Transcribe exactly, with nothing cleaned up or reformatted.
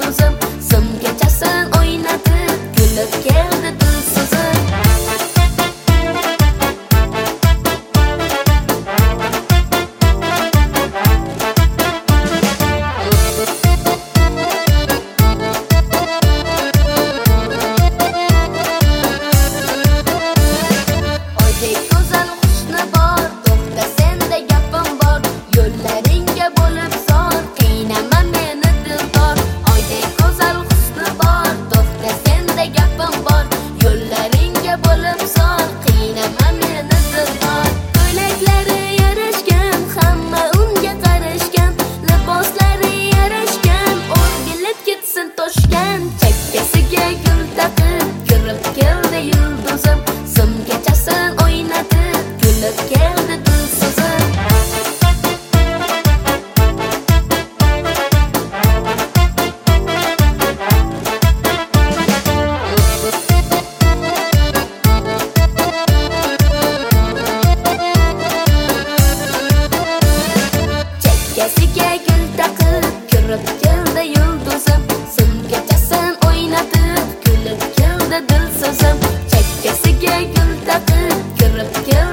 yulduzim, simgachasin o'ynatib kulib keldi dilsizim. Oydek go'zal husni bor, to'xta senda gapim bor, yo'llaringga bo'lib zor, qiynama meni dildor. Oydek go'zal husni bor, to'xta senda gapim bor, yo'llaringga bo'lib zor, qiynama meni dildor. Ko'ylaklari yarashgan, hamma unga qarashgan, liboslari yarashgan, o'rgilib ketsin toshgan. Chakkasiga gul taqib kirib keldi yulduzim, simgachasin o'ynatib kulib keldi dilsizim. Chakkasiga gul taqib kirib keldi yulduzim, simgachasin o'ynatib kulib keldi dilsizim. Chakkasiga gul taqib kirib keldi